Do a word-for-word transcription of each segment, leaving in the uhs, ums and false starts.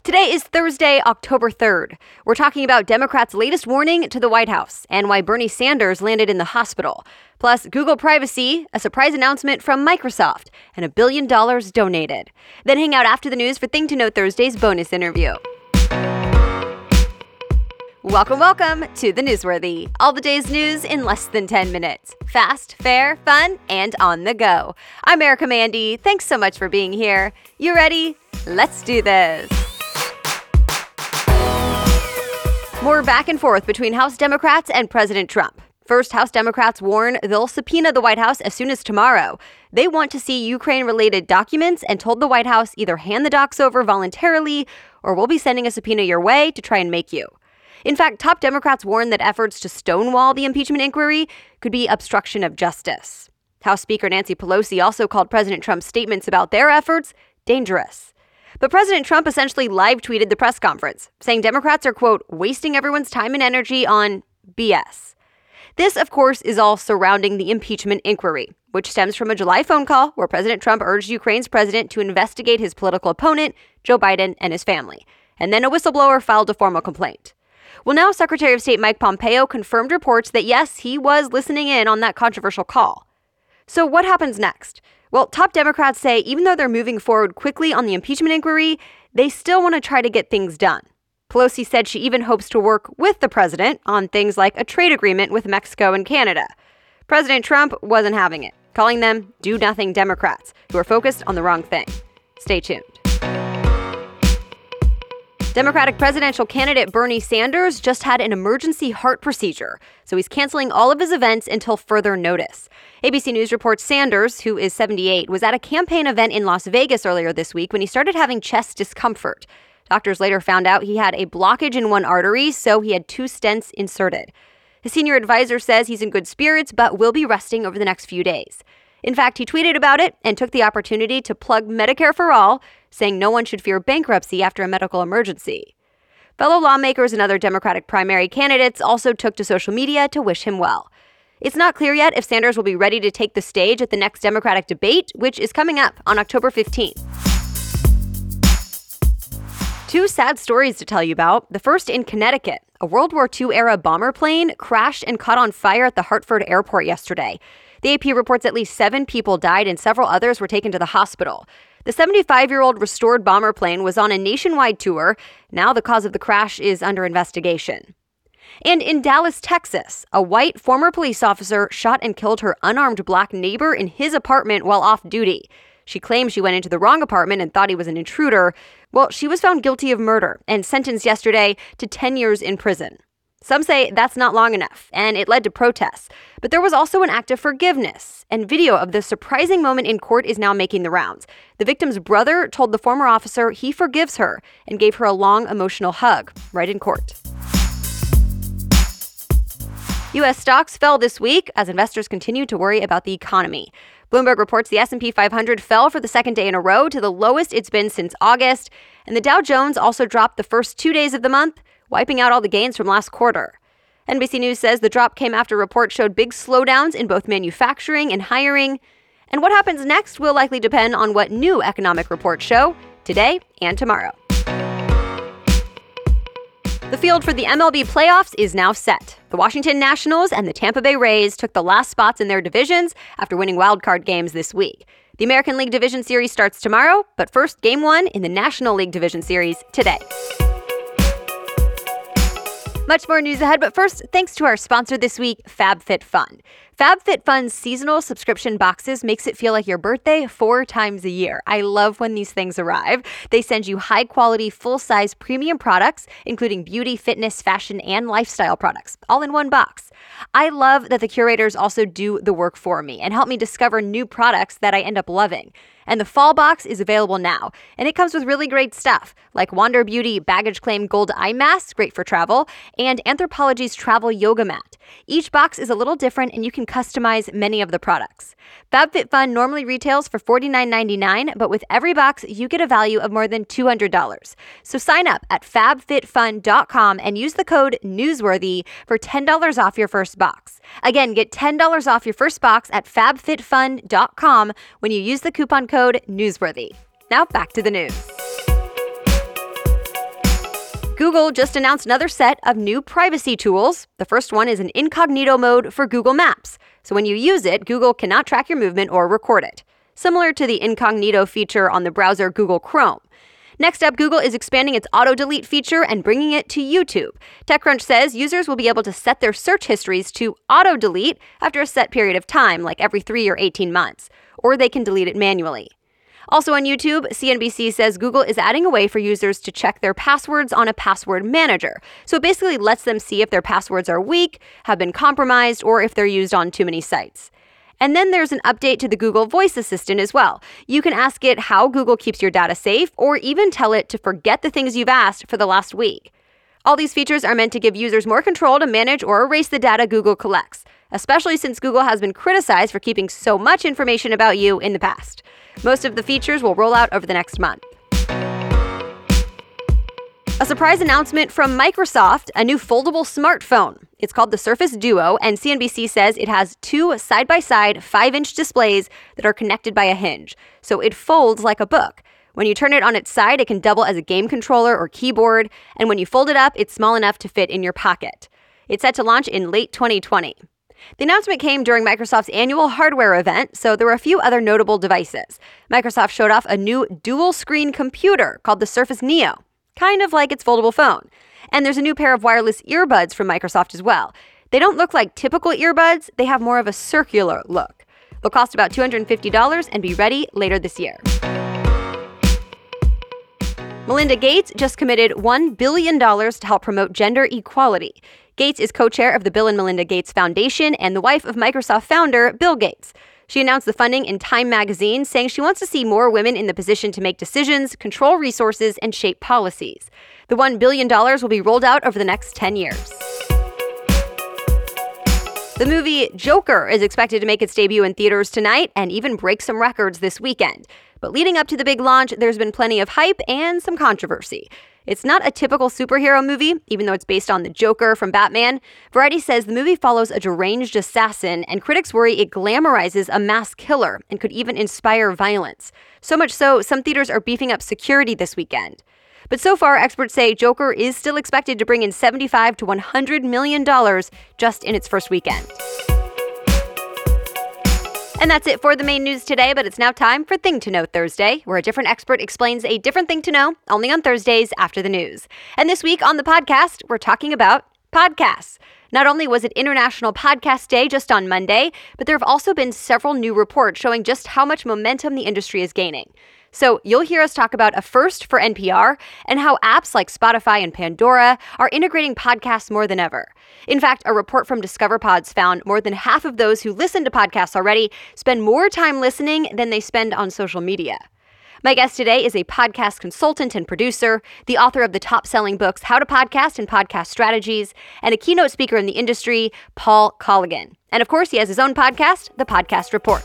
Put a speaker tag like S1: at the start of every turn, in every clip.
S1: Today is Thursday, October third. We're talking about Democrats' latest warning to the White House and why Bernie Sanders landed in the hospital. Plus, Google privacy, a surprise announcement from Microsoft, and a billion dollars donated. Then hang out after the news for Thing to Know Thursday's bonus interview. Welcome, welcome to the Newsworthy. All the day's news in less than ten minutes. Fast, fair, fun, and on the go. I'm Erica Mandy. Thanks so much for being here. You ready? Let's do this. More back and forth between House Democrats and President Trump. First, House Democrats warn they'll subpoena the White House as soon as tomorrow. They want to see Ukraine-related documents and told the White House either hand the docs over voluntarily or we'll be sending a subpoena your way to try and make you. In fact, top Democrats warn that efforts to stonewall the impeachment inquiry could be obstruction of justice. House Speaker Nancy Pelosi also called President Trump's statements about their efforts dangerous. But President Trump essentially live-tweeted the press conference, saying Democrats are, quote, wasting everyone's time and energy on B S. This, of course, is all surrounding the impeachment inquiry, which stems from a July phone call where President Trump urged Ukraine's president to investigate his political opponent, Joe Biden, and his family. And then a whistleblower filed a formal complaint. Well, now Secretary of State Mike Pompeo confirmed reports that, yes, he was listening in on that controversial call. So what happens next? Well, top Democrats say even though they're moving forward quickly on the impeachment inquiry, they still want to try to get things done. Pelosi said she even hopes to work with the president on things like a trade agreement with Mexico and Canada. President Trump wasn't having it, calling them do-nothing Democrats who are focused on the wrong thing. Stay tuned. Democratic presidential candidate Bernie Sanders just had an emergency heart procedure, so he's canceling all of his events until further notice. A B C News reports Sanders, who is seventy-eight, was at a campaign event in Las Vegas earlier this week when he started having chest discomfort. Doctors later found out he had a blockage in one artery, so he had two stents inserted. His senior advisor says he's in good spirits, but will be resting over the next few days. In fact, he tweeted about it and took the opportunity to plug Medicare for All, saying no one should fear bankruptcy after a medical emergency. Fellow lawmakers and other Democratic primary candidates also took to social media to wish him well. It's not clear yet if Sanders will be ready to take the stage at the next Democratic debate, which is coming up on October fifteenth. Two sad stories to tell you about. The first in Connecticut. A World War Two era bomber plane crashed and caught on fire at the Hartford airport yesterday. The A P reports at least seven people died and several others were taken to the hospital. The seventy-five-year-old restored bomber plane was on a nationwide tour. Now the cause of the crash is under investigation. And in Dallas, Texas, a white former police officer shot and killed her unarmed black neighbor in his apartment while off duty. She claims she went into the wrong apartment and thought he was an intruder. Well, she was found guilty of murder and sentenced yesterday to ten years in prison. Some say that's not long enough, and it led to protests. But there was also an act of forgiveness, and video of this surprising moment in court is now making the rounds. The victim's brother told the former officer he forgives her and gave her a long, emotional hug right in court. U S stocks fell this week as investors continue to worry about the economy. Bloomberg reports the S and P five hundred fell for the second day in a row to the lowest it's been since August, and the Dow Jones also dropped the first two days of the month, wiping out all the gains from last quarter. N B C News says the drop came after reports showed big slowdowns in both manufacturing and hiring. And what happens next will likely depend on what new economic reports show today and tomorrow. The field for the M L B playoffs is now set. The Washington Nationals and the Tampa Bay Rays took the last spots in their divisions after winning wildcard games this week. The American League Division Series starts tomorrow, but first, Game one in the National League Division Series today. Much more news ahead, but first, thanks to our sponsor this week, FabFitFun. FabFitFun's seasonal subscription boxes makes it feel like your birthday four times a year. I love when these things arrive. They send you high-quality, full-size premium products, including beauty, fitness, fashion, and lifestyle products, all in one box. I love that the curators also do the work for me and help me discover new products that I end up loving. And the fall box is available now, and it comes with really great stuff, like Wander Beauty Baggage Claim Gold Eye Mask, great for travel, and Anthropologie's Travel Yoga Mat. Each box is a little different, and you can customize many of the products. FabFitFun normally retails for forty-nine ninety-nine, but with every box, you get a value of more than two hundred dollars. So sign up at fab fit fun dot com and use the code NEWSWORTHY for ten dollars off your first box. Again, get ten dollars off your first box at fab fit fun dot com when you use the coupon code NEWSWORTHY. Now back to the news. Google just announced another set of new privacy tools. The first one is an incognito mode for Google Maps. So when you use it, Google cannot track your movement or record it, similar to the incognito feature on the browser Google Chrome. Next up, Google is expanding its auto-delete feature and bringing it to YouTube. TechCrunch says users will be able to set their search histories to auto-delete after a set period of time, like every three or eighteen months, or they can delete it manually. Also on YouTube, C N B C says Google is adding a way for users to check their passwords on a password manager. So it basically lets them see if their passwords are weak, have been compromised, or if they're used on too many sites. And then there's an update to the Google Voice Assistant as well. You can ask it how Google keeps your data safe, or even tell it to forget the things you've asked for the last week. All these features are meant to give users more control to manage or erase the data Google collects, especially since Google has been criticized for keeping so much information about you in the past. Most of the features will roll out over the next month. A surprise announcement from Microsoft, a new foldable smartphone. It's called the Surface Duo, and C N B C says it has two side-by-side five-inch displays that are connected by a hinge, so it folds like a book. When you turn it on its side, it can double as a game controller or keyboard, and when you fold it up, it's small enough to fit in your pocket. It's set to launch in late twenty twenty. The announcement came during Microsoft's annual hardware event, so there were a few other notable devices. Microsoft showed off a new dual-screen computer called the Surface Neo, kind of like its foldable phone. And there's a new pair of wireless earbuds from Microsoft as well. They don't look like typical earbuds, they have more of a circular look. They'll cost about two hundred fifty dollars and be ready later this year. Melinda Gates just committed one billion dollars to help promote gender equality. Gates is co-chair of the Bill and Melinda Gates Foundation and the wife of Microsoft founder Bill Gates. She announced the funding in Time magazine, saying she wants to see more women in the position to make decisions, control resources, and shape policies. The one billion dollars will be rolled out over the next ten years. The movie Joker is expected to make its debut in theaters tonight and even break some records this weekend. But leading up to the big launch, there's been plenty of hype and some controversy. It's not a typical superhero movie, even though it's based on the Joker from Batman. Variety says the movie follows a deranged assassin, and critics worry it glamorizes a mass killer and could even inspire violence. So much so, some theaters are beefing up security this weekend. But so far, experts say Joker is still expected to bring in seventy-five to one hundred million dollars just in its first weekend. And that's it for the main news today, but it's now time for Thing to Know Thursday, where a different expert explains a different thing to know, only on Thursdays after the news. And this week on the podcast, we're talking about podcasts. Not only was it International Podcast Day just on Monday, but there have also been several new reports showing just how much momentum the industry is gaining. So you'll hear us talk about a first for N P R and how apps like Spotify and Pandora are integrating podcasts more than ever. In fact, a report from DiscoverPods found more than half of those who listen to podcasts already spend more time listening than they spend on social media. My guest today is a podcast consultant and producer, the author of the top-selling books How to Podcast and Podcast Strategies, and a keynote speaker in the industry, Paul Colligan. And of course, he has his own podcast, The Podcast Report.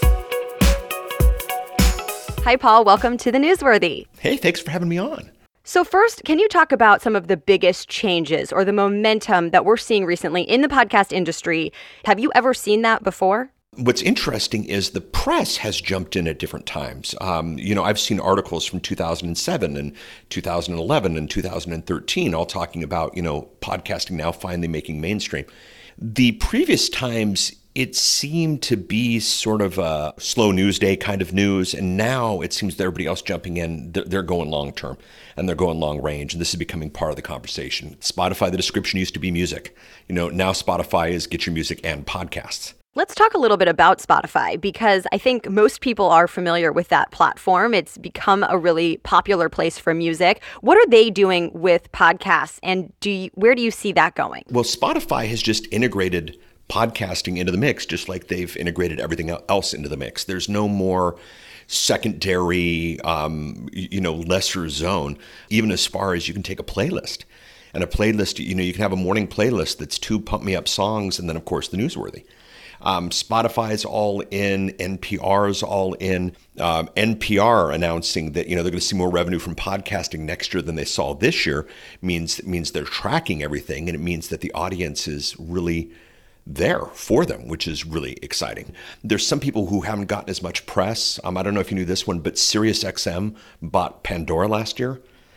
S1: Hi, Paul. Welcome to The Newsworthy.
S2: Hey, thanks for having me on.
S1: So first, can you talk about some of the biggest changes or the momentum that we're seeing recently in the podcast industry? Have you ever seen that before?
S2: What's interesting is the press has jumped in at different times. Um, you know, I've seen articles from two thousand seven and two thousand eleven and two thousand thirteen all talking about, you know, podcasting now finally making mainstream. The previous times, it seemed to be sort of a slow news day kind of news. And now it seems that everybody else jumping in, they're going long term and they're going long range. And this is becoming part of the conversation. Spotify, the description used to be music. You know, now Spotify is get your music and podcasts.
S1: Let's talk a little bit about Spotify, because I think most people are familiar with that platform. It's become a really popular place for music. What are they doing with podcasts, and do you, where do you see that going?
S2: Well, Spotify has just integrated podcasting into the mix, just like they've integrated everything else into the mix. There's no more secondary, um, you know, lesser zone, even as far as you can take a playlist. And a playlist, you know, you can have a morning playlist that's two pump me up songs, and then, of course, the newsworthy. Um, Spotify's all in, N P R's all in. Um, N P R announcing that, you know, they're going to see more revenue from podcasting next year than they saw this year means means they're tracking everything, and it means that the audience is really there for them, which is really exciting. There's some people who haven't gotten as much press. Um, I don't know if you knew this one, but SiriusXM bought Pandora last year,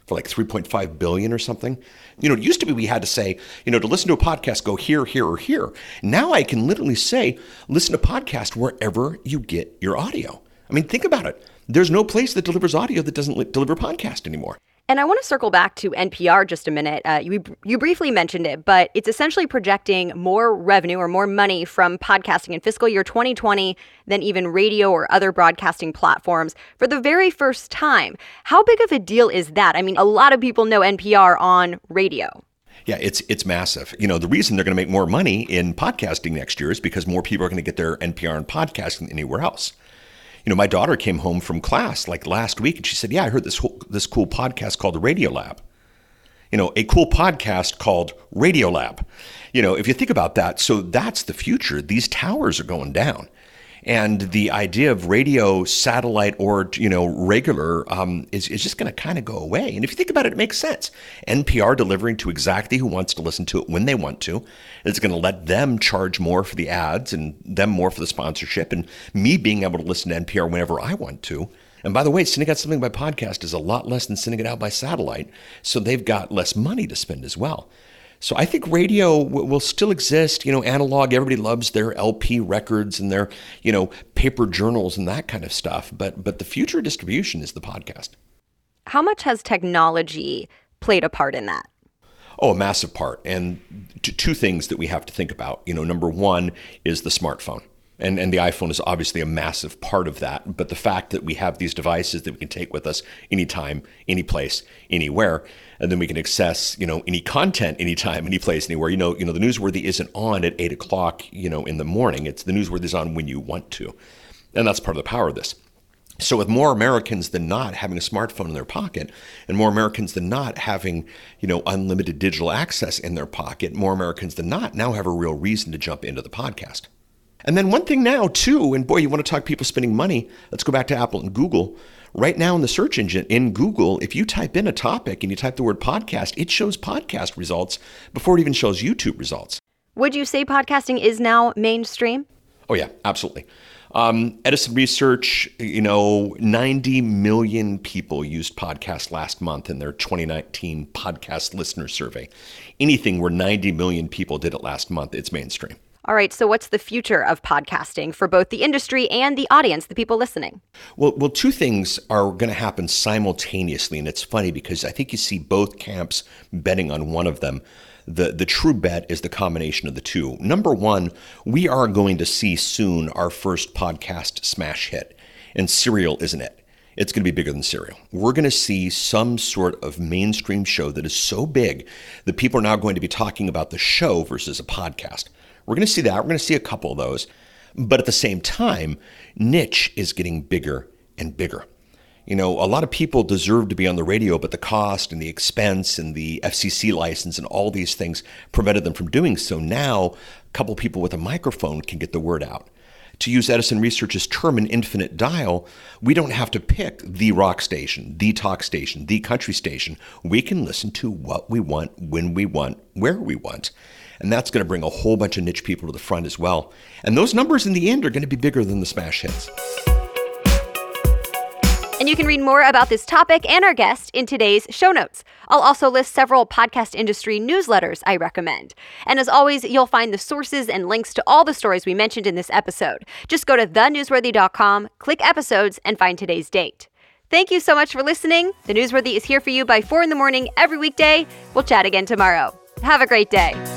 S2: for like three point five billion dollars or something. You know, it used to be we had to say, you know, to listen to a podcast, go here, here, or here. Now I can literally say, listen to podcast wherever you get your audio. I mean, think about it. There's no place that delivers audio that doesn't li- deliver podcast anymore.
S1: And I want to circle back to N P R just a minute. Uh, you you briefly mentioned it, but it's essentially projecting more revenue or more money from podcasting in fiscal year twenty twenty than even radio or other broadcasting platforms for the very first time. How big of a deal is that? I mean, a lot of people know N P R on radio.
S2: Yeah, it's it's massive. You know, the reason they're going to make more money in podcasting next year is because more people are going to get their N P R and podcasting than anywhere else. You know, my daughter came home from class like last week and she said, yeah, I heard this whole, this cool podcast called the Radiolab. You know, a cool podcast called Radiolab. You know, if you think about that, so that's the future. These towers are going down. And the idea of radio, satellite, or, you know, regular um, is, is just going to kind of go away. And if you think about it, it makes sense. N P R delivering to exactly who wants to listen to it when they want to. It's going to let them charge more for the ads and them more for the sponsorship, and me being able to listen to N P R whenever I want to. And by the way, sending out something by podcast is a lot less than sending it out by satellite. So they've got less money to spend as well. So I think radio w- will still exist. You know, analog, everybody loves their L P records and their, you know, paper journals and that kind of stuff. But but the future of distribution is the podcast.
S1: How much has technology played a part in that?
S2: Oh, a massive part. And t- two things that we have to think about. You know, number one is the smartphone. And and the iPhone is obviously a massive part of that. But the fact that we have these devices that we can take with us anytime, any place, anywhere, and then we can access, you know, any content, anytime, any place, anywhere. You know, you know, the Newsworthy isn't on at eight o'clock, you know, in the morning. It's the Newsworthy is on when you want to. And that's part of the power of this. So with more Americans than not having a smartphone in their pocket, and more Americans than not having, you know, unlimited digital access in their pocket, more Americans than not now have a real reason to jump into the podcast. And then one thing now, too, and boy, you want to talk people spending money, let's go back to Apple and Google. Right now in the search engine, in Google, if you type in a topic and you type the word podcast, it shows podcast results before it even shows YouTube results.
S1: Would you say podcasting is now mainstream?
S2: Oh, yeah, absolutely. Um, Edison Research, you know, ninety million people used podcasts last month in their twenty nineteen podcast listener survey. Anything where ninety million people did it last month, it's mainstream.
S1: All right, so what's the future of podcasting for both the industry and the audience, the people listening?
S2: Well, well, two things are going to happen simultaneously, and it's funny because I think you see both camps betting on one of them. The the true bet is the combination of the two. Number one, we are going to see soon our first podcast smash hit, and Serial isn't it. It's going to be bigger than Serial. We're going to see some sort of mainstream show that is so big that people are now going to be talking about the show versus a podcast. We're going to see that. We're going to see a couple of those. But at the same time, niche is getting bigger and bigger. You know, a lot of people deserve to be on the radio, but the cost and the expense and the F C C license and all these things prevented them from doing so. Now, a couple people with a microphone can get the word out. To use Edison Research's term, an infinite dial, we don't have to pick the rock station, the talk station, the country station. We can listen to what we want, when we want, where we want. And that's going to bring a whole bunch of niche people to the front as well. And those numbers in the end are going to be bigger than the smash hits.
S1: And you can read more about this topic and our guest in today's show notes. I'll also list several podcast industry newsletters I recommend. And as always, you'll find the sources and links to all the stories we mentioned in this episode. Just go to the newsworthy dot com, click episodes, and find today's date. Thank you so much for listening. The Newsworthy is here for you by four in the morning every weekday. We'll chat again tomorrow. Have a great day.